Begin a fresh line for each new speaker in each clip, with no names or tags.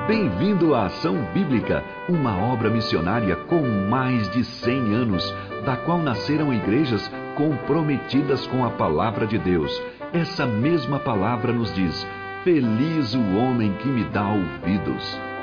Bem-vindo à Ação Bíblica, uma obra missionária com mais de 100 anos, da qual nasceram igrejas comprometidas com a palavra de Deus. Essa mesma palavra nos diz: feliz o homem que me dá ouvidos.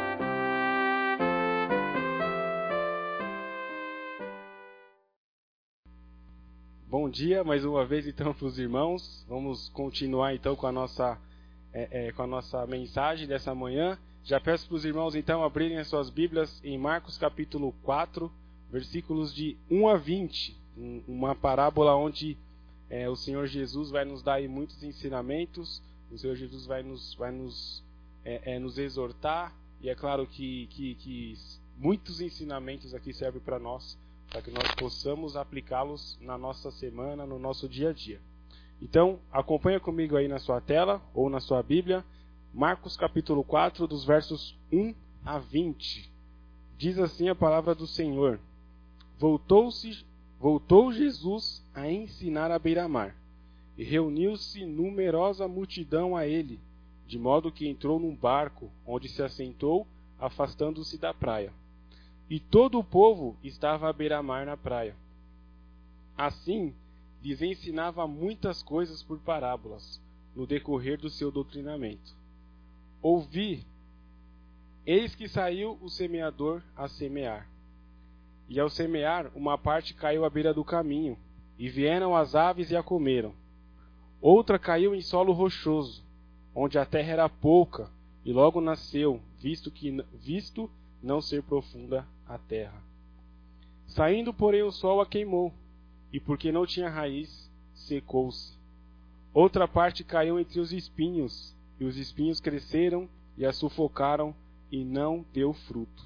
Bom dia, mais uma vez então para os irmãos. Vamos continuar então com a nossa mensagem dessa manhã. Já peço para os irmãos então abrirem as suas Bíblias em Marcos capítulo 4, versículos de 1 a 20. Uma parábola onde o Senhor Jesus vai nos dar aí muitos ensinamentos. O Senhor Jesus vai nos exortar. E é claro que muitos ensinamentos aqui servem para nós, para que nós possamos aplicá-los na nossa semana, no nosso dia a dia. Então, acompanha comigo aí na sua tela ou na sua Bíblia, Marcos capítulo 4, dos versos 1 a 20. Diz assim a palavra do Senhor: Voltou Jesus a ensinar à beira-mar, e reuniu-se numerosa multidão a ele, de modo que entrou num barco, onde se assentou, afastando-se da praia. E todo o povo estava à beira-mar na praia. Assim, lhes ensinava muitas coisas por parábolas, no decorrer do seu doutrinamento. Ouvi, eis que saiu o semeador a semear. E ao semear, uma parte caiu à beira do caminho, e vieram as aves e a comeram. Outra caiu em solo rochoso, onde a terra era pouca, e logo nasceu, visto não ser profunda a terra. Saindo, porém, o sol a queimou, e porque não tinha raiz, secou-se. Outra parte caiu entre os espinhos, e os espinhos cresceram e a sufocaram, e não deu fruto.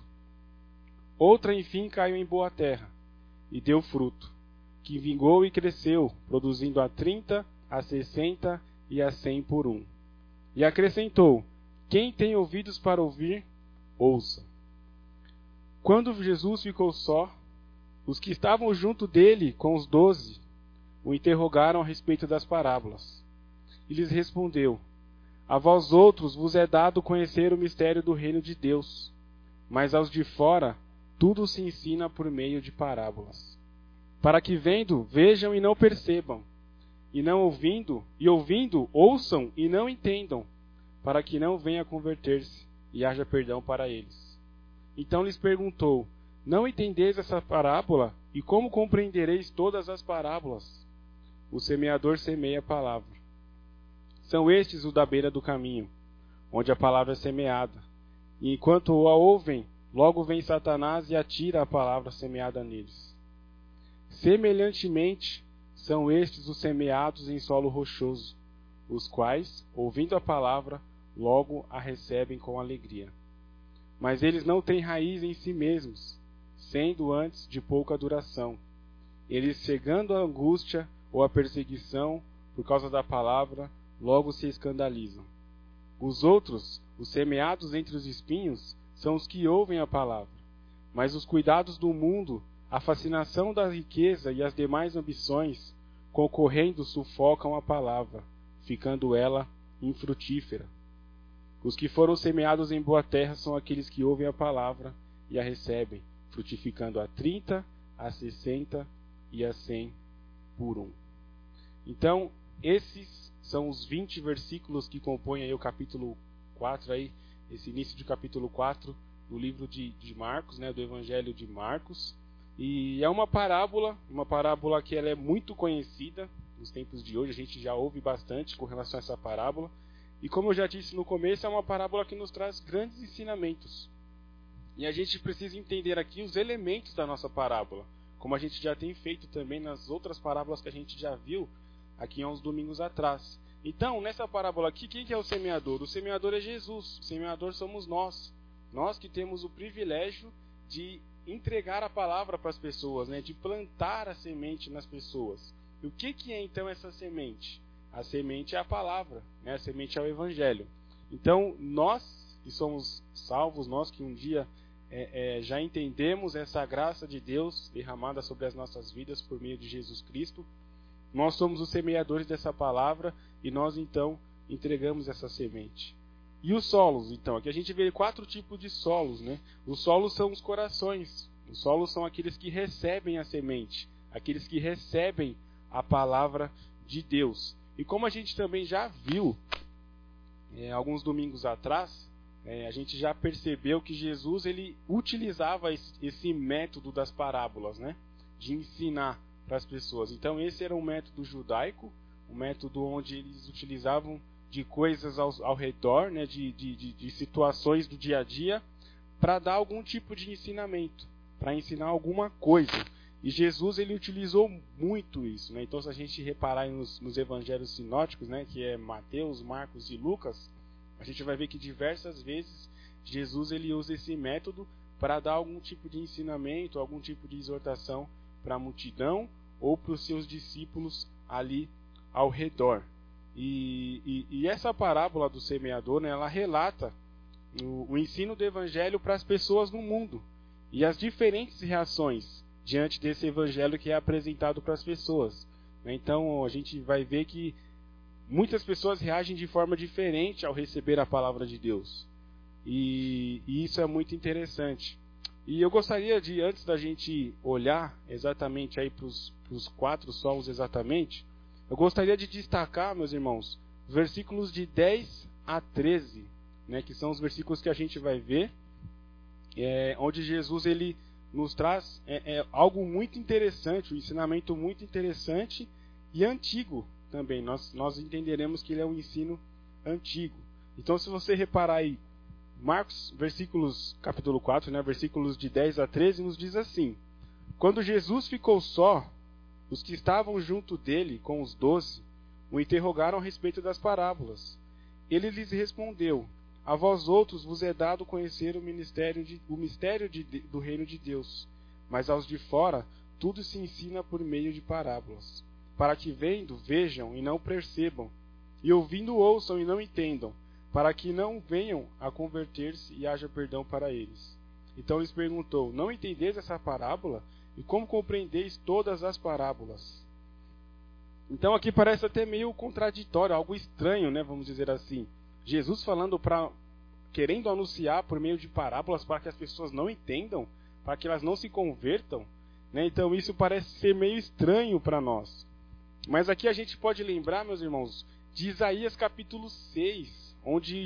Outra, enfim, caiu em boa terra, e deu fruto, que vingou e cresceu, produzindo a 30, a 60 e a 100 por um. E acrescentou: quem tem ouvidos para ouvir, ouça. Quando Jesus ficou só, os que estavam junto dele com os 12 o interrogaram a respeito das parábolas. E lhes respondeu: a vós outros vos é dado conhecer o mistério do reino de Deus, mas aos de fora tudo se ensina por meio de parábolas, para que vendo, vejam e não percebam, e não ouvindo, e ouvindo, ouçam e não entendam, para que não venha a converter-se e haja perdão para eles. Então lhes perguntou: não entendeis essa parábola? E como compreendereis todas as parábolas? O semeador semeia a palavra. São estes os da beira do caminho, onde a palavra é semeada. E enquanto a ouvem, logo vem Satanás e atira a palavra semeada neles. Semelhantemente, são estes os semeados em solo rochoso, os quais, ouvindo a palavra, logo a recebem com alegria. Mas eles não têm raiz em si mesmos, sendo antes de pouca duração. Eles, chegando à angústia ou à perseguição por causa da palavra, logo se escandalizam. Os outros, os semeados entre os espinhos, são os que ouvem a palavra. Mas os cuidados do mundo, a fascinação da riqueza e as demais ambições, concorrendo, sufocam a palavra, ficando ela infrutífera. Os que foram semeados em boa terra são aqueles que ouvem a palavra e a recebem, frutificando a 30, a 60 e a 100 por um. Então, esses são os 20 versículos que compõem aí o capítulo 4, aí, esse início de capítulo 4 do livro de Marcos, né, do Evangelho de Marcos. E é uma parábola que ela é muito conhecida nos tempos de hoje, a gente já ouve bastante com relação a essa parábola. E como eu já disse no começo, é uma parábola que nos traz grandes ensinamentos. E a gente precisa entender aqui os elementos da nossa parábola, como a gente já tem feito também nas outras parábolas que a gente já viu aqui há uns domingos atrás. Então, nessa parábola aqui, quem que é o semeador? O semeador é Jesus, o semeador somos nós. Nós que temos o privilégio de entregar a palavra para as pessoas, né? De plantar a semente nas pessoas. E o que é então essa semente? A semente é a palavra, né? A semente é o Evangelho. Então, nós que somos salvos, nós que um dia já entendemos essa graça de Deus derramada sobre as nossas vidas por meio de Jesus Cristo, nós somos os semeadores dessa palavra e nós então entregamos essa semente. E os solos, então, aqui a gente vê 4 tipos de solos, né? Os solos são os corações. Os solos são aqueles que recebem a semente, aqueles que recebem a palavra de Deus. E como a gente também já viu, alguns domingos atrás, a gente já percebeu que Jesus ele utilizava esse método das parábolas, né? De ensinar para as pessoas. Então esse era um método judaico, um método onde eles utilizavam de coisas ao redor, né? de situações do dia a dia, para dar algum tipo de ensinamento, para ensinar alguma coisa. E Jesus ele utilizou muito isso, né? Então se a gente reparar nos evangelhos sinóticos, né? Que é Mateus, Marcos e Lucas, a gente vai ver que diversas vezes Jesus ele usa esse método para dar algum tipo de ensinamento, algum tipo de exortação para a multidão ou para os seus discípulos ali ao redor. E essa parábola do semeador, né, ela relata o ensino do evangelho para as pessoas no mundo e as diferentes reações diante desse evangelho que é apresentado para as pessoas. Então a gente vai ver que muitas pessoas reagem de forma diferente ao receber a palavra de Deus. E isso é muito interessante. E eu gostaria de, antes da gente olhar exatamente aí para os 4 solos exatamente, eu gostaria de destacar, meus irmãos, os versículos de 10 a 13, né, que são os versículos que a gente vai ver, onde Jesus ele nos traz algo muito interessante, um ensinamento muito interessante e antigo também. Nós entenderemos que ele é um ensino antigo. Então, se você reparar aí, Marcos, capítulo 4, né, versículos de 10 a 13, nos diz assim: Quando Jesus ficou só, os que estavam junto dele, com os 12, o interrogaram a respeito das parábolas. Ele lhes respondeu: A vós outros vos é dado conhecer o mistério do reino de Deus, mas aos de fora tudo se ensina por meio de parábolas, para que vendo, vejam e não percebam, e ouvindo, ouçam e não entendam, para que não venham a converter-se e haja perdão para eles. Então lhes perguntou: Não entendeis essa parábola? E como compreendeis todas as parábolas? Então aqui parece até meio contraditório, algo estranho, né? Vamos dizer assim. Jesus querendo anunciar por meio de parábolas para que as pessoas não entendam, para que elas não se convertam, né? Então isso parece ser meio estranho para nós. Mas aqui a gente pode lembrar, meus irmãos, de Isaías capítulo 6, onde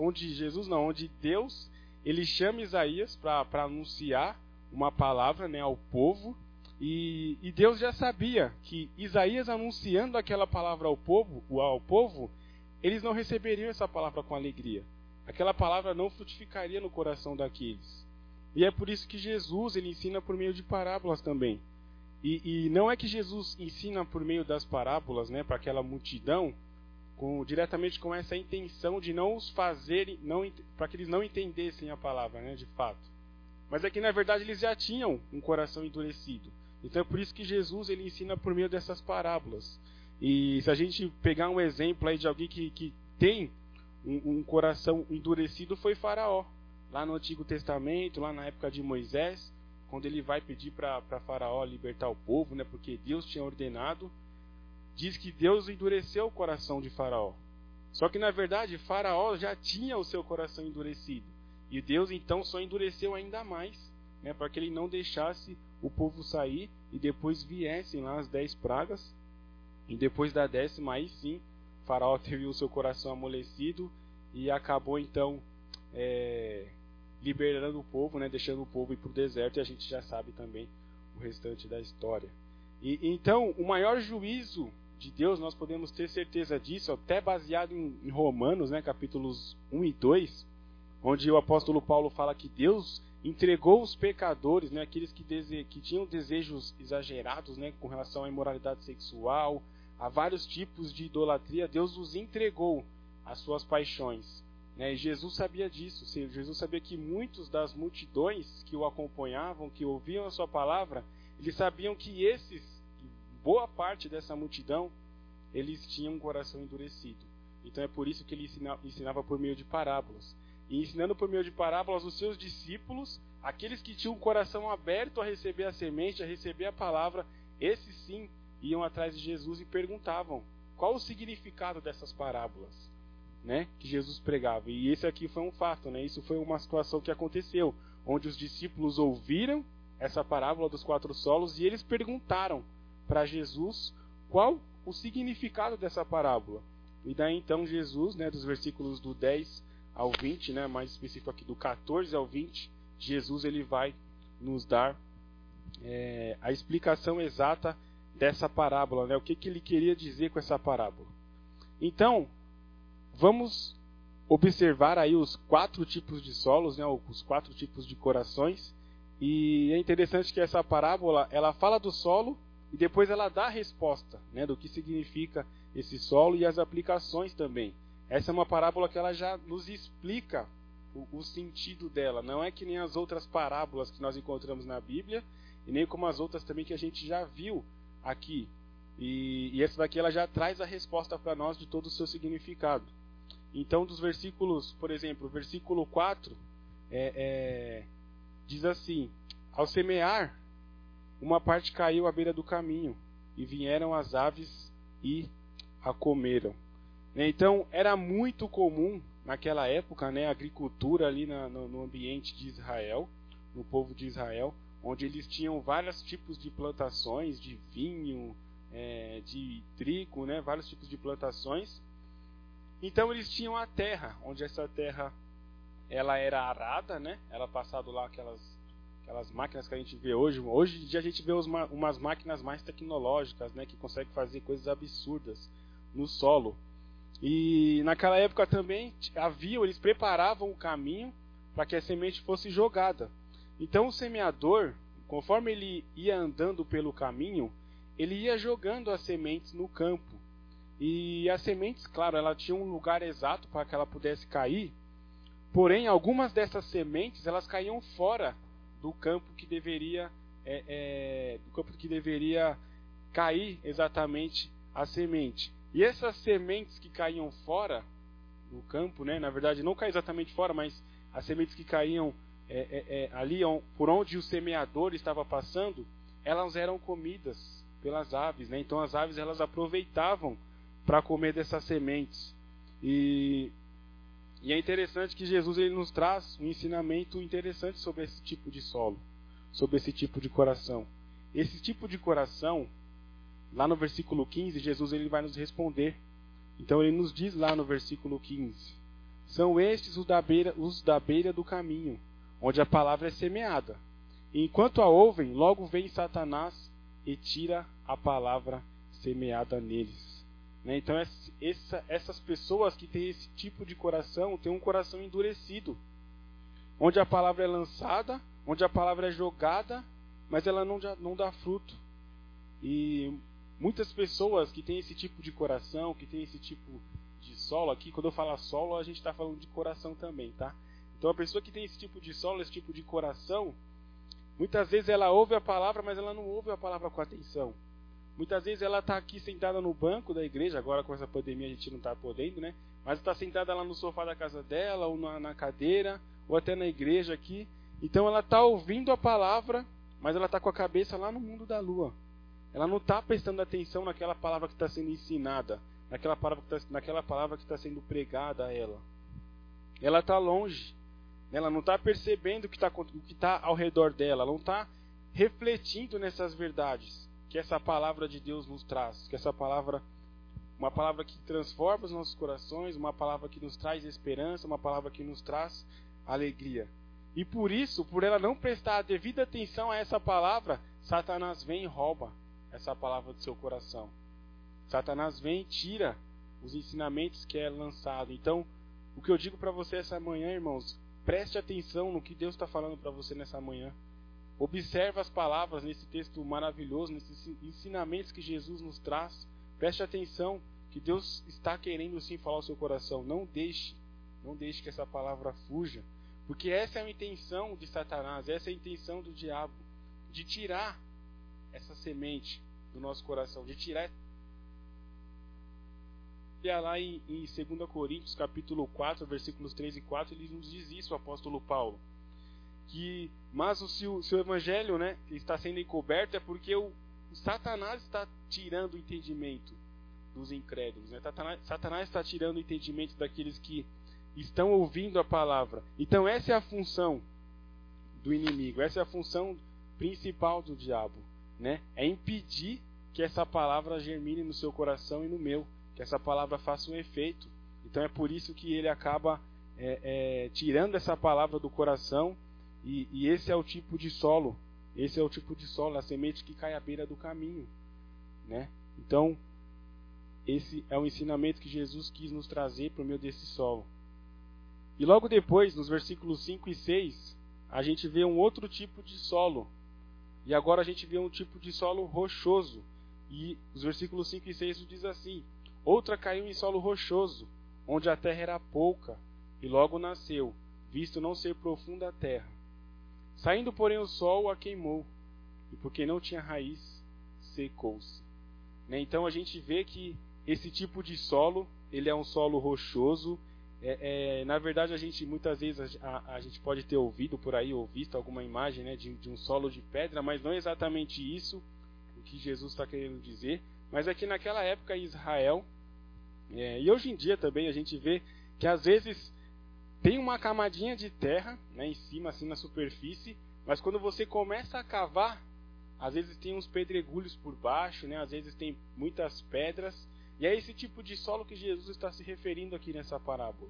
Deus ele chama Isaías para anunciar uma palavra, né, ao povo, e Deus já sabia que Isaías anunciando aquela palavra ao povo, eles não receberiam essa palavra com alegria. Aquela palavra não frutificaria no coração daqueles. E é por isso que Jesus ele ensina por meio de parábolas também. E não é que Jesus ensina por meio das parábolas, né, para aquela multidão, diretamente com essa intenção de não os fazerem, para que eles não entendessem a palavra, né, de fato. Mas é que na verdade eles já tinham um coração endurecido. Então é por isso que Jesus ele ensina por meio dessas parábolas. E se a gente pegar um exemplo aí de alguém que tem um coração endurecido, foi Faraó. Lá no Antigo Testamento, lá na época de Moisés, quando ele vai pedir para Faraó libertar o povo, né, porque Deus tinha ordenado, diz que Deus endureceu o coração de Faraó. Só que na verdade Faraó já tinha o seu coração endurecido. E Deus então só endureceu ainda mais, né, para que ele não deixasse o povo sair e depois viessem lá as 10 pragas. E depois da 10ª, aí sim, Faraó teve o seu coração amolecido e acabou então liberando o povo, né, deixando o povo ir para o deserto, e a gente já sabe também o restante da história. E então, o maior juízo de Deus, nós podemos ter certeza disso, até baseado em Romanos, né, capítulos 1 e 2, onde o apóstolo Paulo fala que Deus entregou os pecadores, né, aqueles que tinham desejos exagerados, né, com relação à imoralidade sexual, a vários tipos de idolatria, Deus os entregou às suas paixões. Né, e Jesus sabia disso. Jesus sabia que muitos das multidões que o acompanhavam, que ouviam a sua palavra, eles sabiam que boa parte dessa multidão, eles tinham um coração endurecido. Então é por isso que ele ensinava por meio de parábolas. E ensinando por meio de parábolas os seus discípulos, aqueles que tinham o coração aberto a receber a semente, a receber a palavra, esses sim iam atrás de Jesus e perguntavam: qual o significado dessas parábolas? né, que Jesus pregava. E esse aqui foi um fato, né? Isso foi uma situação que aconteceu, onde os discípulos ouviram essa parábola dos 4 solos e eles perguntaram para Jesus qual o significado dessa parábola. E daí então Jesus, né, dos versículos do 10 ao 20, né, mais específico aqui do 14 ao 20, Jesus ele vai nos dar a explicação exata dessa parábola, né, o que ele queria dizer com essa parábola. Então, vamos observar aí os 4 tipos de solos, né, os 4 tipos de corações. E é interessante que essa parábola, ela fala do solo e depois ela dá a resposta, né, do que significa esse solo e as aplicações também. Essa é uma parábola que ela já nos explica o sentido dela. Não é que nem as outras parábolas que nós encontramos na Bíblia e nem como as outras também que a gente já viu aqui. E essa daqui ela já traz a resposta para nós de todo o seu significado. Então, dos versículos, por exemplo, o versículo 4 diz assim: ao semear, uma parte caiu à beira do caminho, e vieram as aves e a comeram. Então, era muito comum naquela época, né, a agricultura ali no ambiente de Israel, no povo de Israel, onde eles tinham vários tipos de plantações, de vinho, de trigo, né, vários tipos de plantações. Então eles tinham a terra, onde essa terra ela era arada, né? Ela passado lá aquelas máquinas que a gente vê hoje. Hoje em dia a gente vê umas máquinas mais tecnológicas, né, que conseguem fazer coisas absurdas no solo. E naquela época também eles preparavam o caminho para que a semente fosse jogada. Então o semeador, conforme ele ia andando pelo caminho, ele ia jogando as sementes no campo. E as sementes, claro, ela tinha um lugar exato para que ela pudesse cair. Porém, algumas dessas sementes elas caíam fora do campo que deveria cair exatamente a semente. E essas sementes que caíam fora do campo, né, na verdade não caíam exatamente fora, mas as sementes que caíam ali por onde o semeador estava passando, elas eram comidas pelas aves, né? Então as aves elas aproveitavam para comer dessas sementes. E é interessante que Jesus ele nos traz um ensinamento interessante sobre esse tipo de solo, sobre esse tipo de coração. Esse tipo de coração, lá no versículo 15, Jesus ele vai nos responder. Então ele nos diz lá no versículo 15: são estes os da beira do caminho, onde a palavra é semeada. E enquanto a ouvem, logo vem Satanás e tira a palavra semeada neles. Então essas pessoas que têm esse tipo de coração têm um coração endurecido, onde a palavra é lançada, onde a palavra é jogada, mas ela não dá fruto. E muitas pessoas que têm esse tipo de coração, que têm esse tipo de solo aqui, quando eu falo solo, a gente está falando de coração também, tá? Então a pessoa que tem esse tipo de solo, esse tipo de coração, muitas vezes ela ouve a palavra, mas ela não ouve a palavra com atenção. Muitas vezes ela está aqui sentada no banco da igreja, agora com essa pandemia a gente não está podendo, né? Mas está sentada lá no sofá da casa dela, ou na cadeira, ou até na igreja aqui. Então ela está ouvindo a palavra, mas ela está com a cabeça lá no mundo da lua. Ela não está prestando atenção naquela palavra que está sendo ensinada, naquela palavra que está sendo pregada a ela. Ela está longe. Ela não está percebendo o que está ao redor dela. Ela não está refletindo nessas verdades que essa palavra de Deus nos traz, que essa palavra, uma palavra que transforma os nossos corações, uma palavra que nos traz esperança, uma palavra que nos traz alegria. E por isso, por ela não prestar a devida atenção a essa palavra, Satanás vem e rouba essa palavra do seu coração. Satanás vem e tira os ensinamentos que é lançado. Então, o que eu digo para você essa manhã, irmãos, preste atenção no que Deus está falando para você nessa manhã. Observe as palavras nesse texto maravilhoso, nesses ensinamentos que Jesus nos traz. Preste atenção que Deus está querendo sim falar ao seu coração. Não deixe que essa palavra fuja. Porque essa é a intenção de Satanás, essa é a intenção do diabo. De tirar essa semente do nosso coração. De tirar. E lá em 2 Coríntios capítulo 4, versículos 3 e 4, ele nos diz isso, o apóstolo Paulo. Mas se o evangelho, né, está sendo encoberto é porque o Satanás está tirando o entendimento dos incrédulos, né? Satanás está tirando o entendimento daqueles que estão ouvindo a palavra. Então essa é a função do inimigo, essa é a função principal do diabo, né? É impedir que essa palavra germine no seu coração e no meu, que essa palavra faça um efeito. Então é por isso que ele acaba tirando essa palavra do coração, e esse é o tipo de solo, a semente que cai à beira do caminho, né? Então esse é o ensinamento que Jesus quis nos trazer por meio desse solo. E logo depois, nos versículos 5 e 6, a gente vê um outro tipo de solo. E agora a gente vê um tipo de solo rochoso. E os versículos 5 e 6 diz assim: outra caiu em solo rochoso, onde a terra era pouca, e logo nasceu, visto não ser profunda a terra. Saindo, porém, o sol a queimou, e porque não tinha raiz, secou-se. Né? Então a gente vê que esse tipo de solo, ele é um solo rochoso. Na verdade, a gente muitas vezes a gente pode ter ouvido por aí, ou visto alguma imagem, né, de um solo de pedra, mas não é exatamente isso o que Jesus está querendo dizer. Mas é que naquela época em Israel, e hoje em dia também, a gente vê que às vezes tem uma camadinha de terra, né, em cima, assim, na superfície, mas quando você começa a cavar, às vezes tem uns pedregulhos por baixo, né, às vezes tem muitas pedras. E é esse tipo de solo que Jesus está se referindo aqui nessa parábola.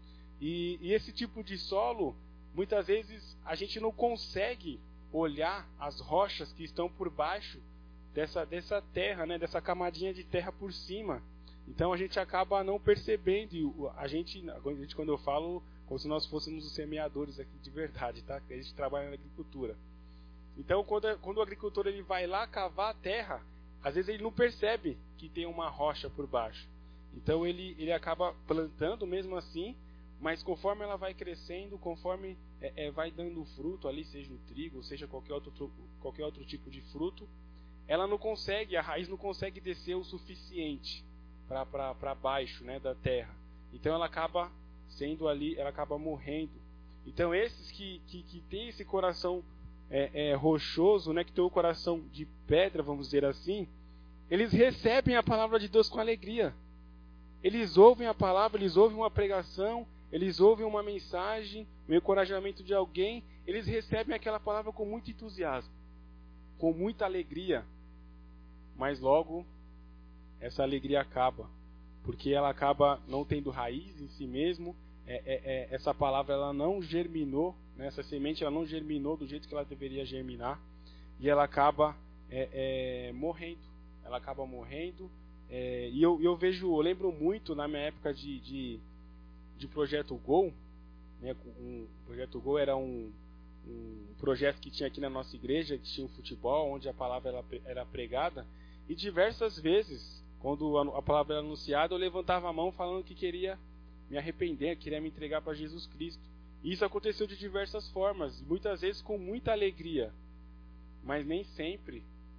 E esse tipo de solo, muitas vezes a gente não consegue olhar as rochas que estão por baixo dessa terra, né, dessa camadinha de terra por cima. Então a gente acaba não percebendo. A gente, quando eu falo, como se nós fôssemos os semeadores aqui de verdade, tá? A gente trabalha na agricultura. Então quando o agricultor ele vai lá cavar a terra, às vezes ele não percebe que tem uma rocha por baixo. Então ele acaba plantando mesmo assim, mas conforme ela vai crescendo, conforme vai dando fruto ali, seja o trigo, seja qualquer outro tipo de fruto, ela não consegue, a raiz não consegue descer o suficiente para baixo, né, da terra. Então ela acaba sendo ali, ela acaba morrendo. Então esses que tem esse coração rochoso, né, que tem o coração de pedra, vamos dizer assim, eles recebem a palavra de Deus com alegria. Eles ouvem a palavra, eles ouvem uma pregação, eles ouvem uma mensagem, um encorajamento de alguém, eles recebem aquela palavra com muito entusiasmo, com muita alegria. Mas logo essa alegria acaba, porque ela acaba não tendo raiz em si mesmo. Essa palavra ela não germinou, né? Essa semente ela não germinou do jeito que ela deveria germinar, e ela acaba morrendo. Ela acaba morrendo. E eu lembro muito na minha época de Projeto Gol, né? O Projeto Gol era um projeto que tinha aqui na nossa igreja, que tinha um futebol, onde a palavra era pregada, e diversas vezes, quando a palavra era anunciada, eu levantava a mão falando que queria me arrepender, queria me entregar para Jesus Cristo. E isso aconteceu de diversas formas, muitas vezes com muita alegria, mas nem sempre,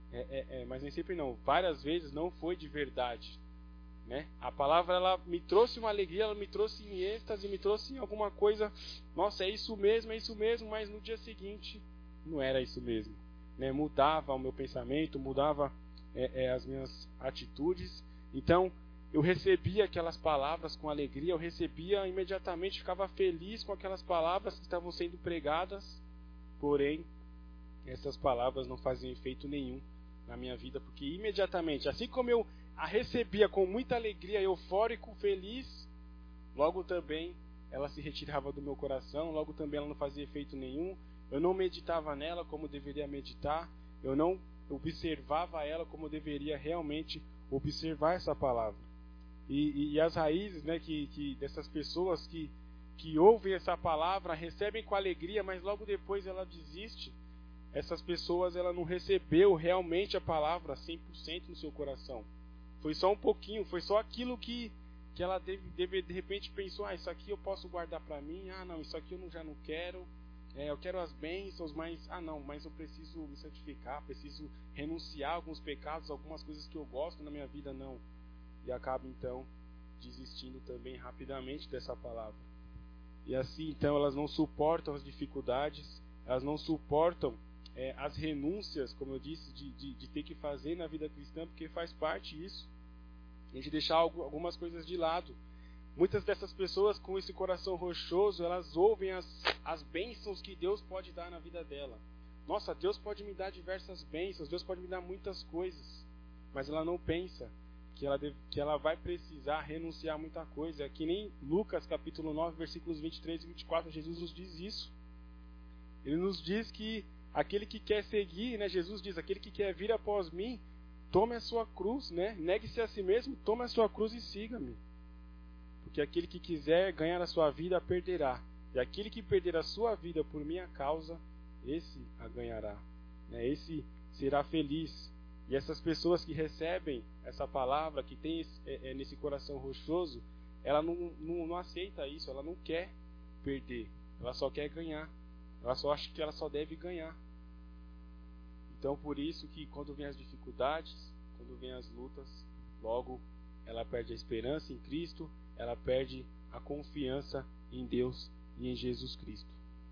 várias vezes não foi de verdade, né? A palavra ela me trouxe uma alegria, ela me trouxe em êxtase, me trouxe em alguma coisa, nossa, é isso mesmo, mas no dia seguinte não era isso mesmo, né? Mudava o meu pensamento, mudava as minhas atitudes. Então eu recebia aquelas palavras com alegria, eu recebia imediatamente, ficava feliz com aquelas palavras que estavam sendo pregadas, porém essas palavras não faziam efeito nenhum na minha vida, porque imediatamente, assim como eu a recebia com muita alegria, eufórico, feliz, logo também ela se retirava do meu coração, logo também ela não fazia efeito nenhum, eu não meditava nela como deveria meditar, eu não observava ela como deveria realmente observar essa palavra. E as raízes, né, que dessas pessoas que ouvem essa palavra, recebem com alegria, mas logo depois ela desiste. Essas pessoas ela não recebeu realmente a palavra 100% no seu coração. Foi só um pouquinho, foi só aquilo que ela de repente pensou, isso aqui eu posso guardar para mim, não, isso aqui eu já não quero, eu quero as bênçãos, mas eu preciso me santificar, preciso renunciar a alguns pecados, algumas coisas que eu gosto na minha vida, não. E acaba então desistindo também rapidamente dessa palavra. E assim então elas não suportam as dificuldades, elas não suportam as renúncias, como eu disse, de ter que fazer na vida cristã, porque faz parte isso. a gente deixar algumas coisas de lado. Muitas dessas pessoas com esse coração rochoso, elas ouvem as bênçãos que Deus pode dar na vida dela. Nossa, Deus pode me dar diversas bênçãos, Deus pode me dar muitas coisas. Mas ela não pensa que ela vai precisar renunciar a muita coisa. É que nem Lucas capítulo 9, versículos 23 e 24, Jesus nos diz isso. Ele nos diz que aquele que quer seguir, né, Jesus diz, aquele que quer vir após mim, tome a sua cruz, né, negue-se a si mesmo, tome a sua cruz e siga-me. Porque aquele que quiser ganhar a sua vida, a perderá. E aquele que perder a sua vida por minha causa, esse a ganhará. Né? Esse será feliz. E essas pessoas que recebem essa palavra, que tem nesse coração rochoso, ela não aceita isso, ela não quer perder. Ela só quer ganhar. Ela só acha que ela só deve ganhar. Então por isso que quando vem as dificuldades, quando vem as lutas, logo ela perde a esperança em Cristo, ela perde a confiança em Deus e em Jesus Cristo.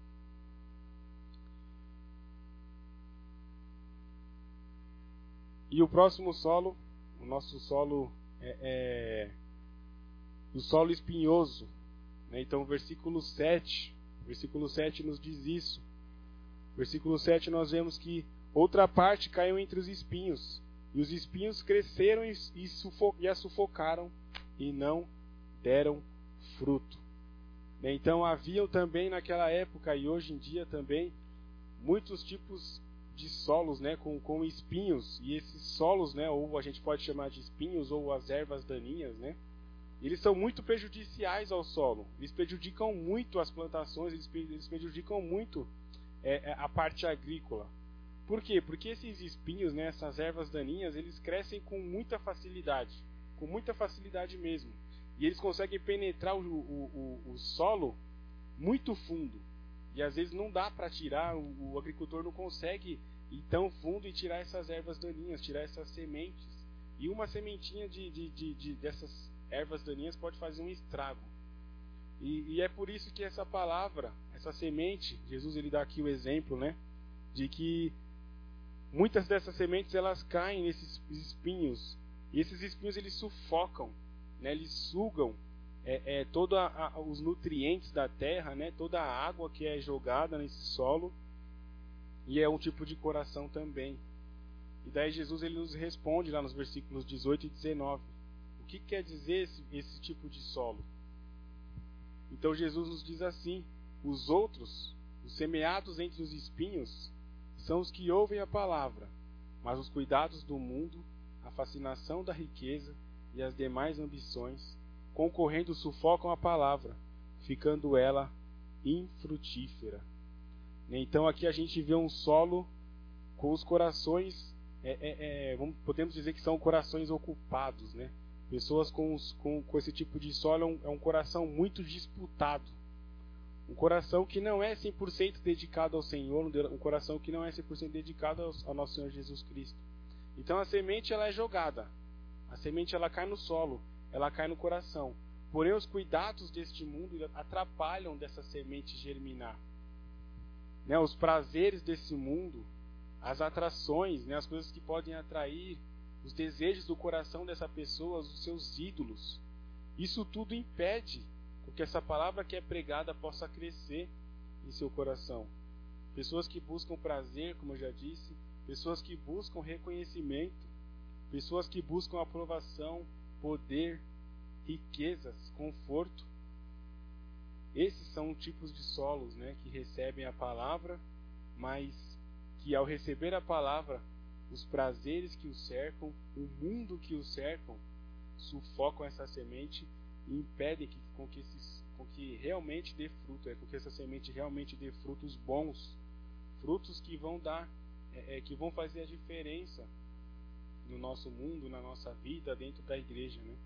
E o próximo solo, o nosso solo é o solo espinhoso. Né? Então o versículo 7 nos diz isso. Versículo 7 nós vemos que outra parte caiu entre os espinhos, e os espinhos cresceram e a sufocaram, e não deram fruto. Então haviam também naquela época e hoje em dia também muitos tipos de solos, né, com espinhos, e esses solos, né, ou a gente pode chamar de espinhos ou as ervas daninhas, né, eles são muito prejudiciais ao solo. Eles prejudicam muito as plantações, eles prejudicam muito a parte agrícola. Por quê? Porque esses espinhos, né, essas ervas daninhas, eles crescem com muita facilidade mesmo. E eles conseguem penetrar o solo muito fundo. E às vezes não dá para tirar, o agricultor não consegue ir tão fundo e tirar essas ervas daninhas, tirar essas sementes. E uma sementinha dessas ervas daninhas pode fazer um estrago. E é por isso que essa palavra, essa semente, Jesus ele dá aqui o exemplo, né, de que muitas dessas sementes elas caem nesses espinhos. E esses espinhos eles sufocam, né, eles sugam todos os nutrientes da terra, né, toda a água que é jogada nesse solo, e é um tipo de coração também. E daí Jesus ele nos responde lá nos versículos 18 e 19. O que quer dizer esse tipo de solo? Então Jesus nos diz assim: os outros, os semeados entre os espinhos, são os que ouvem a palavra, mas os cuidados do mundo, a fascinação da riqueza e as demais ambições, concorrendo sufocam a palavra, ficando ela infrutífera. Então aqui a gente vê um solo com os corações, podemos dizer que são corações ocupados, né? Pessoas com esse tipo de solo é um coração muito disputado. Um coração que não é 100% dedicado ao Senhor, um coração que não é 100% dedicado ao nosso Senhor Jesus Cristo. Então a semente ela é jogada, a semente ela cai no solo, ela cai no coração. Porém os cuidados deste mundo atrapalham dessa semente germinar. Né, os prazeres desse mundo, as atrações, né, as coisas que podem atrair, os desejos do coração dessa pessoa, os seus ídolos, isso tudo impede que essa palavra que é pregada possa crescer em seu coração. Pessoas que buscam prazer, como eu já disse, pessoas que buscam reconhecimento, pessoas que buscam aprovação, poder, riquezas, conforto. Esses são tipos de solos, né, que recebem a palavra, mas que ao receber a palavra, os prazeres que o cercam, o mundo que o cercam, sufocam essa semente e impedem com que realmente dê fruto, com que essa semente realmente dê frutos bons, frutos que vão dar, que vão fazer a diferença no nosso mundo, na nossa vida, dentro da igreja, né?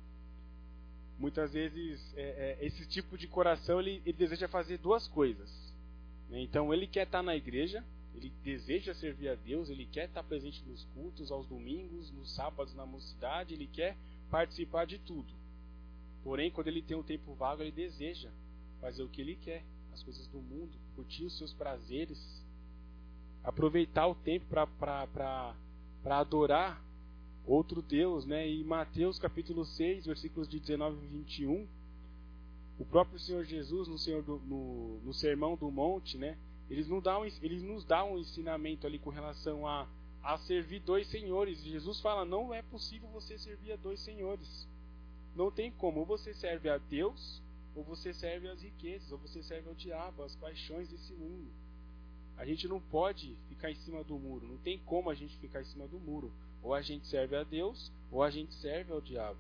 Muitas vezes esse tipo de coração ele deseja fazer duas coisas, né? Então ele quer estar na igreja, ele deseja servir a Deus, ele quer estar presente nos cultos, aos domingos, nos sábados na mocidade, ele quer participar de tudo. Porém, quando ele tem um tempo vago, ele deseja fazer o que ele quer, as coisas do mundo, curtir os seus prazeres, aproveitar o tempo para adorar outro Deus, né? E em Mateus capítulo 6, versículos de 19 e 21, o próprio Senhor Jesus, no Sermão do Monte, né? Ele nos dá um ensinamento ali com relação a servir dois senhores. Jesus fala, não é possível você servir a dois senhores. Não tem como, ou você serve a Deus, ou você serve às riquezas, ou você serve ao diabo, às paixões desse mundo. A gente não pode ficar em cima do muro, não tem como a gente ficar em cima do muro. Ou a gente serve a Deus, ou a gente serve ao diabo.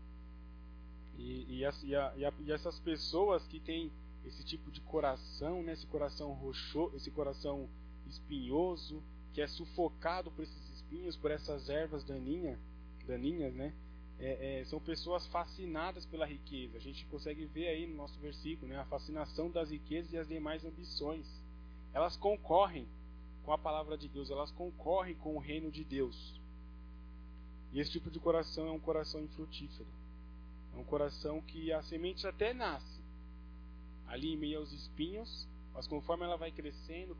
E essas pessoas que têm esse tipo de coração, né, esse coração rochoso, esse coração espinhoso, que é sufocado por esses espinhos, por essas ervas daninhas, né, são pessoas fascinadas pela riqueza. A gente consegue ver aí no nosso versículo, né, a fascinação das riquezas e as demais ambições. Elas concorrem com a palavra de Deus, elas concorrem com o reino de Deus. E esse tipo de coração é um coração infrutífero. É um coração que a semente até nasce ali em meio aos espinhos, mas conforme ela vai crescendo,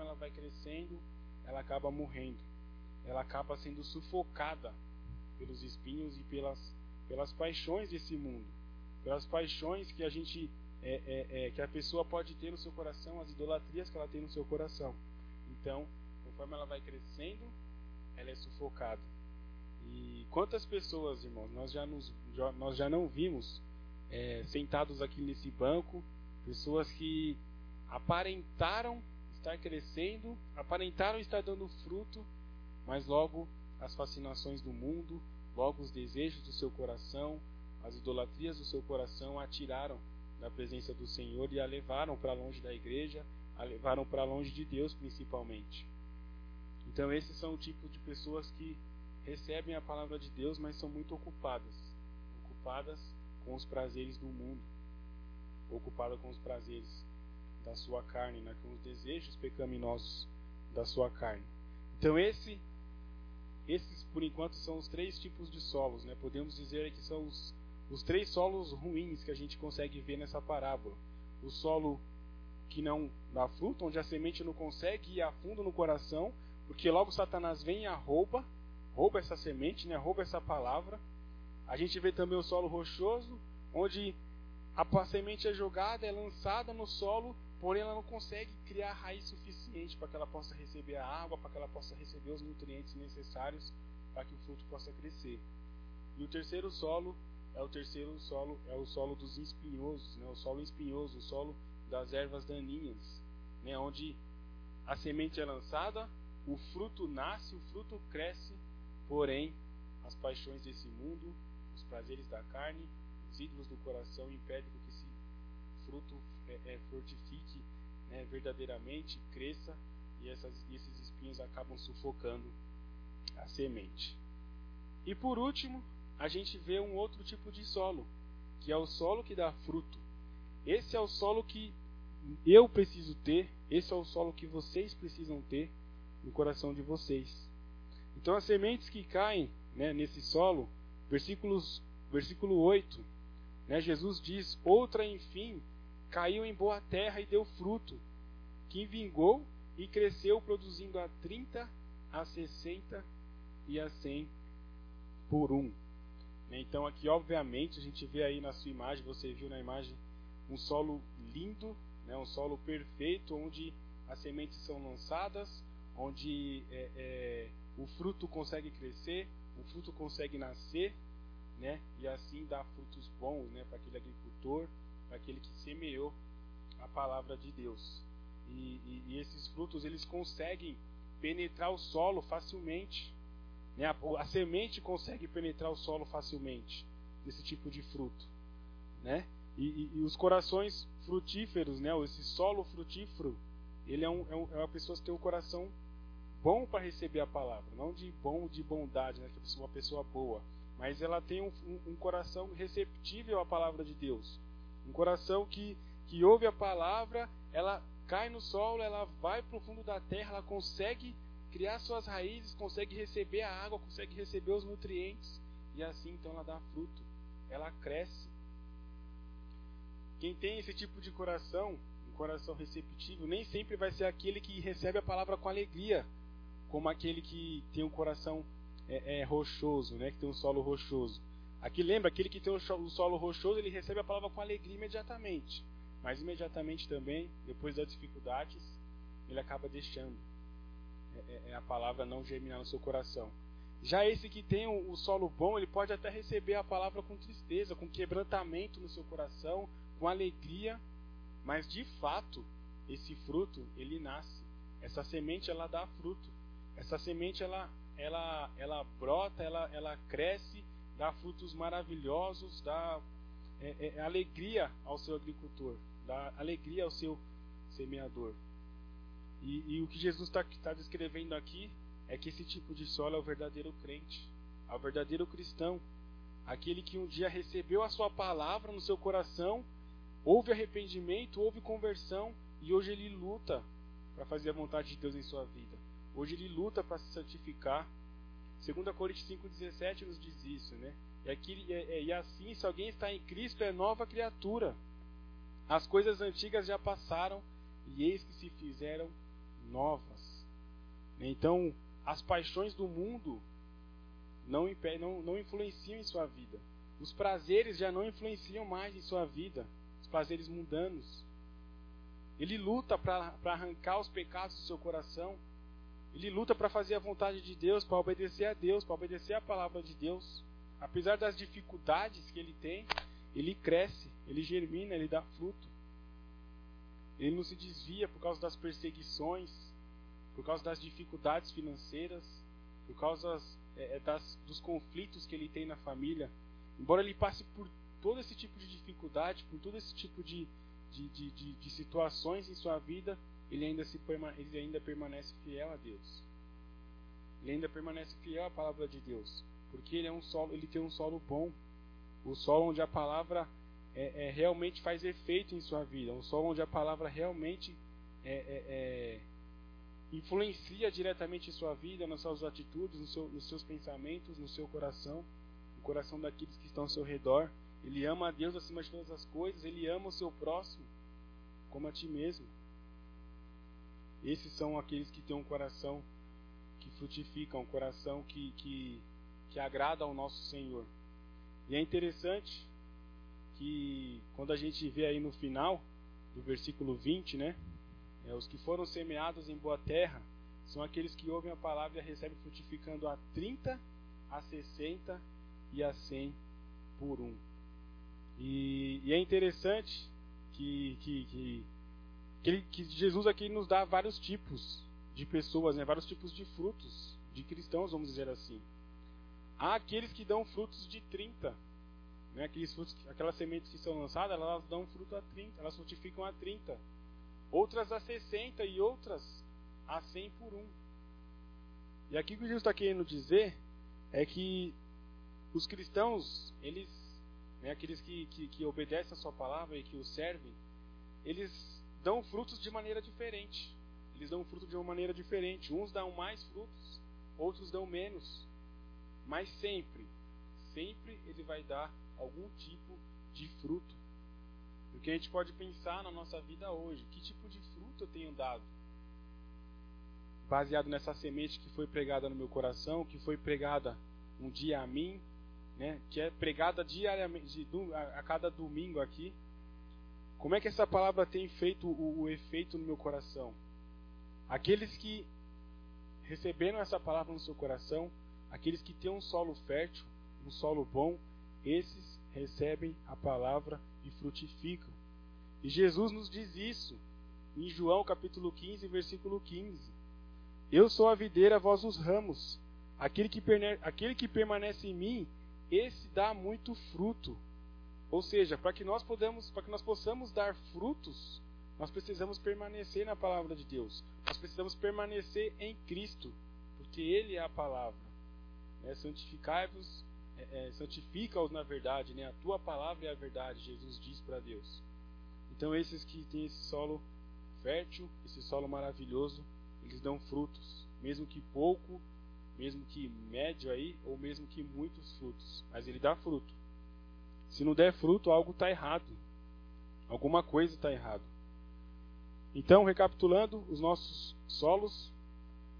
ela acaba morrendo. Ela acaba sendo sufocada pelos espinhos e pelas paixões desse mundo, pelas paixões que a gente que a pessoa pode ter no seu coração, as idolatrias que ela tem no seu coração. Então, conforme ela vai crescendo, ela é sufocada. E quantas pessoas, irmãos, nós já não vimos sentados aqui nesse banco, pessoas que aparentaram estar crescendo, aparentaram estar dando fruto, mas logo as fascinações do mundo, logo os desejos do seu coração, as idolatrias do seu coração a tiraram da presença do Senhor e a levaram para longe da igreja, a levaram para longe de Deus principalmente. Então esses são o tipo de pessoas que recebem a palavra de Deus, mas são muito ocupadas com os prazeres do mundo, ocupadas com os prazeres da sua carne, né, com os desejos pecaminosos da sua carne. Então esses por enquanto são os três tipos de solos, né? Podemos dizer que são os três solos ruins que a gente consegue ver nessa parábola. O solo que não dá fruto, onde a semente não consegue ir a fundo no coração, porque logo Satanás vem e a rouba essa semente, né? Rouba essa palavra. A gente vê também o solo rochoso, onde a semente é jogada, é lançada no solo, porém ela não consegue criar raiz suficiente para que ela possa receber a água, para que ela possa receber os nutrientes necessários para que o fruto possa crescer. E o terceiro solo é o solo dos espinhosos, né? O solo espinhoso, o solo das ervas daninhas, né? Onde a semente é lançada, o fruto nasce, o fruto cresce, porém as paixões desse mundo, os prazeres da carne, os ídolos do coração impedem que esse fruto frutifique, né, verdadeiramente, cresça, e esses espinhos acabam sufocando a semente. E por último, a gente vê um outro tipo de solo, que é o solo que dá fruto. Esse é o solo que eu preciso ter, esse é o solo que vocês precisam ter no coração de vocês. Então as sementes que caem, né, nesse solo, versículo 8, né, Jesus diz: outra enfim caiu em boa terra e deu fruto, que vingou e cresceu, produzindo a 30, a 60 e a 100 por um. Então aqui obviamente a gente vê aí na sua imagem, você viu na imagem, um solo lindo, né, um solo perfeito, onde as sementes são lançadas, onde o fruto consegue crescer, o fruto consegue nascer, né, e assim dá frutos bons, né, para aquele agricultor, para aquele que semeou a palavra de Deus. E esses frutos eles conseguem penetrar o solo facilmente, né? A semente consegue penetrar o solo facilmente nesse tipo de fruto, né? E os corações frutíferos, né? Esse solo frutífero, ele é uma pessoa que tem um coração bom para receber a palavra, não de bondade, né? Que é uma pessoa boa, mas ela tem um coração receptível à palavra de Deus, um coração que ouve a palavra, ela cai no solo, ela vai para o fundo da terra, ela consegue criar suas raízes, consegue receber a água, consegue receber os nutrientes, e assim então ela dá fruto, ela cresce. Quem tem esse tipo de coração, um coração receptivo, nem sempre vai ser aquele que recebe a palavra com alegria, como aquele que tem um coração rochoso, né? Que tem um solo rochoso. Aqui lembra, aquele que tem o solo rochoso, ele recebe a palavra com alegria imediatamente. Mas imediatamente também, depois das dificuldades, ele acaba deixando a palavra não germinar no seu coração. Já esse que tem o solo bom, ele pode até receber a palavra com tristeza, com quebrantamento no seu coração, com alegria, mas de fato, esse fruto, ele nasce. Essa semente, ela dá fruto. Essa semente, ela brota, ela cresce, dá frutos maravilhosos, dá alegria ao seu agricultor, dá alegria ao seu semeador. E o que Jesus está descrevendo aqui é que esse tipo de solo é o verdadeiro crente, é o verdadeiro cristão, aquele que um dia recebeu a sua palavra no seu coração, houve arrependimento, houve conversão, e hoje ele luta para fazer a vontade de Deus em sua vida. Hoje ele luta para se santificar. 2 Coríntios 5,17 nos diz isso, né? E assim, se alguém está em Cristo, é nova criatura. As coisas antigas já passaram, e eis que se fizeram novas. Então, as paixões do mundo não influenciam em sua vida. Os prazeres já não influenciam mais em sua vida. Os prazeres mundanos. Ele luta para arrancar os pecados do seu coração. Ele luta para fazer a vontade de Deus, para obedecer a Deus, para obedecer a palavra de Deus. Apesar das dificuldades que ele tem, ele cresce, ele germina, ele dá fruto. Ele não se desvia por causa das perseguições, por causa das dificuldades financeiras, por causa dos conflitos que ele tem na família. Embora ele passe por todo esse tipo de dificuldade, por todo esse tipo de situações em sua vida, ele ainda permanece fiel a Deus. Ele ainda permanece fiel à palavra de Deus, porque ele tem um solo bom, o solo onde a palavra realmente faz efeito em sua vida, um solo onde a palavra realmente influencia diretamente em sua vida, nas suas atitudes, nos seus pensamentos, no seu coração, no coração daqueles que estão ao seu redor. Ele ama a Deus acima de todas as coisas, ele ama o seu próximo como a ti mesmo. Esses são aqueles que têm um coração que frutifica, um coração que agrada ao nosso Senhor. E é interessante que quando a gente vê aí no final do versículo 20, né, os que foram semeados em boa terra são aqueles que ouvem a palavra e a recebem frutificando a 30, a 60 e a 100 por 1. E é interessante que Jesus aqui nos dá vários tipos de pessoas, né, vários tipos de frutos, de cristãos, vamos dizer assim. Há aqueles que dão frutos de 30, né, aquelas sementes que são lançadas, elas dão fruto a 30, elas frutificam a 30. Outras a 60 e outras a 100 por 1. E aqui o que Jesus está querendo dizer é que os cristãos, eles, né, aqueles que obedecem a sua palavra e que o servem, eles dão frutos de maneira diferente. Eles dão fruto de uma maneira diferente. Uns dão mais frutos, outros dão menos. Mas sempre ele vai dar algum tipo de fruto. Porque a gente pode pensar na nossa vida hoje, que tipo de fruto eu tenho dado? Baseado nessa semente que foi pregada no meu coração, que foi pregada um dia a mim, né, que é pregada diariamente, a cada domingo aqui. Como é que essa palavra tem feito o efeito no meu coração? Aqueles que receberam essa palavra no seu coração, aqueles que têm um solo fértil, um solo bom, esses recebem a palavra e frutificam. E Jesus nos diz isso em João capítulo 15, versículo 15. Eu sou a videira, vós os ramos. Aquele que permanece em mim, esse dá muito fruto. Ou seja, para que nós possamos dar frutos, nós precisamos permanecer na palavra de Deus. Nós precisamos permanecer em Cristo, porque Ele é a palavra. Santificai-vos, santifica-os na verdade, né? A tua palavra é a verdade, Jesus diz para Deus. Então esses que têm esse solo fértil, esse solo maravilhoso, eles dão frutos, mesmo que pouco, mesmo que médio aí, ou mesmo que muitos frutos, mas ele dá fruto. Se não der fruto, algo está errado. Alguma coisa está errado. Então, recapitulando, os nossos solos,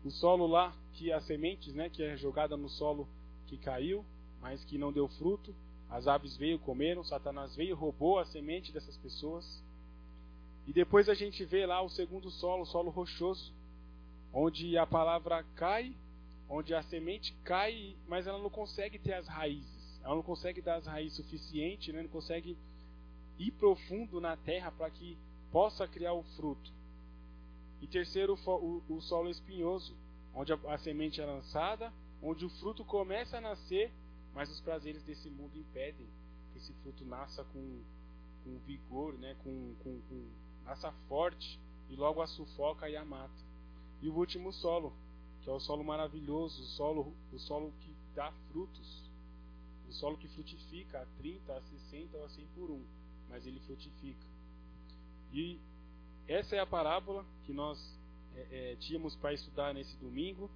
o solo lá, que as sementes, né, que é jogada no solo que caiu, mas que não deu fruto. As aves veio, comeram, Satanás veio, roubou a semente dessas pessoas. E depois a gente vê lá o segundo solo, o solo rochoso, onde a palavra cai, onde a semente cai, mas ela não consegue ter as raízes. Ela não consegue dar as raízes suficientes, né? Não consegue ir profundo na terra para que possa criar o fruto. E terceiro, o solo espinhoso, onde a semente é lançada, onde o fruto começa a nascer, mas os prazeres desse mundo impedem que esse fruto nasça com vigor, né? Nasça forte, e logo a sufoca e a mata. E o último solo, que é o solo maravilhoso, o solo que dá frutos, o solo que frutifica a 30, a 60 ou a 100 por um, mas ele frutifica. E essa é a parábola que nós tínhamos para estudar nesse domingo.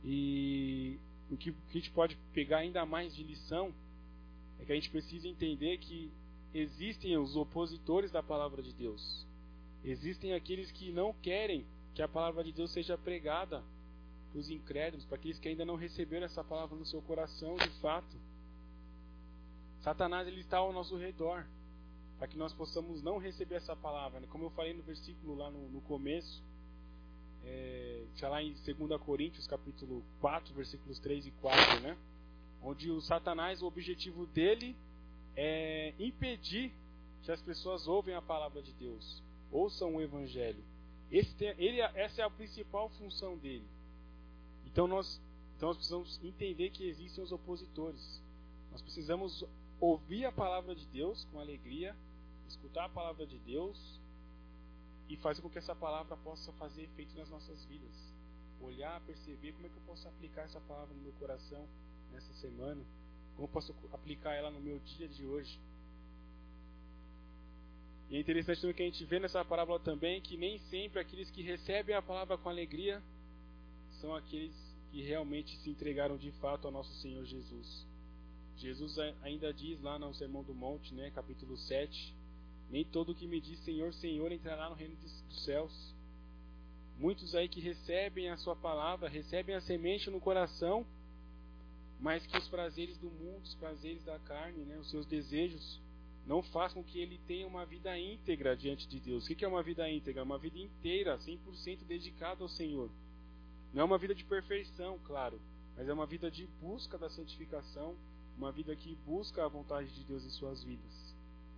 E o que a gente pode pegar ainda mais de lição é que a gente precisa entender que existem os opositores da palavra de Deus. Existem aqueles que não querem que a palavra de Deus seja pregada para os incrédulos, para aqueles que ainda não receberam essa palavra no seu coração de fato. Satanás ele está ao nosso redor, para que nós possamos não receber essa palavra. Como eu falei no versículo lá no começo, está lá em 2 Coríntios capítulo 4, versículos 3 e 4, né? Onde o Satanás, o objetivo dele é impedir que as pessoas ouvem a palavra de Deus, ouçam o Evangelho. Essa é a principal função dele. Então nós precisamos entender que existem os opositores. Nós precisamos ouvir a palavra de Deus com alegria, escutar a palavra de Deus e fazer com que essa palavra possa fazer efeito nas nossas vidas. Olhar, perceber como é que eu posso aplicar essa palavra no meu coração nessa semana, como eu posso aplicar ela no meu dia de hoje. E é interessante também que a gente vê nessa parábola também que nem sempre aqueles que recebem a palavra com alegria são aqueles que realmente se entregaram de fato ao nosso Senhor Jesus. Jesus ainda diz lá no Sermão do Monte, né, capítulo 7, nem todo que me diz Senhor, Senhor entrará no reino dos céus. Muitos aí que recebem a sua palavra, recebem a semente no coração, mas que os prazeres do mundo, os prazeres da carne, né, os seus desejos, não façam com que ele tenha uma vida íntegra diante de Deus. O que é uma vida íntegra? Uma vida inteira, 100% dedicada ao Senhor. Não é uma vida de perfeição, claro, mas é uma vida de busca da santificação, uma vida que busca a vontade de Deus em suas vidas.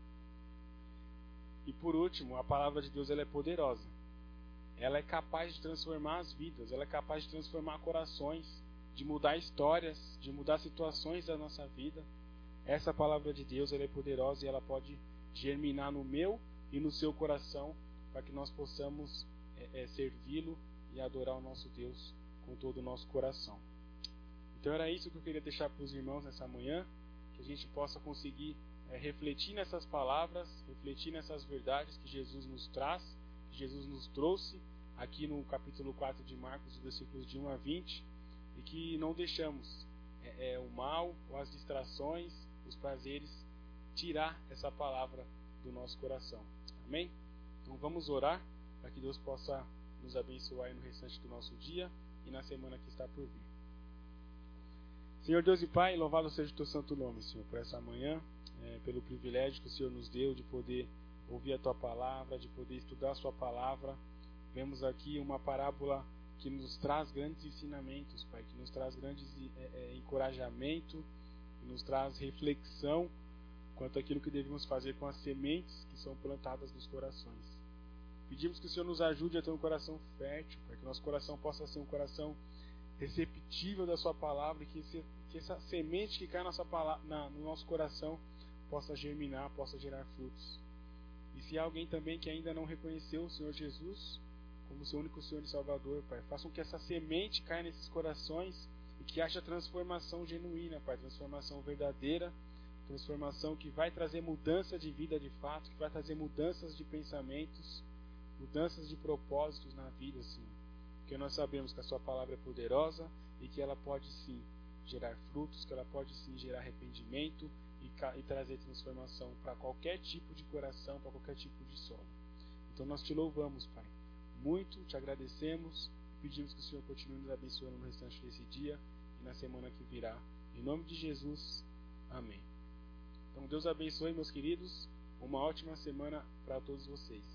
E por último, a palavra de Deus ela é poderosa. Ela é capaz de transformar as vidas, ela é capaz de transformar corações, de mudar histórias, de mudar situações da nossa vida. Essa palavra de Deus ela é poderosa e ela pode germinar no meu e no seu coração para que nós possamos servi-lo e adorar o nosso Deus com todo o nosso coração. Então era isso que eu queria deixar para os irmãos nessa manhã, que a gente possa conseguir refletir nessas palavras, refletir nessas verdades que Jesus nos traz, que Jesus nos trouxe aqui no capítulo 4 de Marcos, versículos de 1 a 20, e que não deixamos o mal, ou as distrações, os prazeres, tirar essa palavra do nosso coração. Amém? Então vamos orar para que Deus possa nos abençoar no restante do nosso dia e na semana que está por vir. Senhor Deus e Pai, louvado seja o Teu santo nome, Senhor, por essa manhã, pelo privilégio que o Senhor nos deu de poder ouvir a Tua palavra, de poder estudar a Sua palavra. Vemos aqui uma parábola que nos traz grandes ensinamentos, Pai, que nos traz grandes encorajamento, que nos traz reflexão quanto àquilo que devemos fazer com as sementes que são plantadas nos corações. Pedimos que o Senhor nos ajude a ter um coração fértil, para que nosso coração possa ser um coração receptível da Sua palavra, e que essa semente que cai no nosso coração possa germinar, possa gerar frutos. E se há alguém também que ainda não reconheceu o Senhor Jesus como seu único Senhor e Salvador, Pai, façam que essa semente caia nesses corações e que haja transformação genuína, Pai, transformação verdadeira, transformação que vai trazer mudança de vida de fato, que vai trazer mudanças de pensamentos, mudanças de propósitos na vida, Senhor. Porque nós sabemos que a Sua palavra é poderosa e que ela pode sim gerar frutos, que ela pode sim gerar arrependimento e trazer transformação para qualquer tipo de coração, para qualquer tipo de solo. Então nós Te louvamos, Pai. Muito Te agradecemos, pedimos que o Senhor continue nos abençoando no restante desse dia e na semana que virá. Em nome de Jesus, amém. Então Deus abençoe, meus queridos. Uma ótima semana para todos vocês.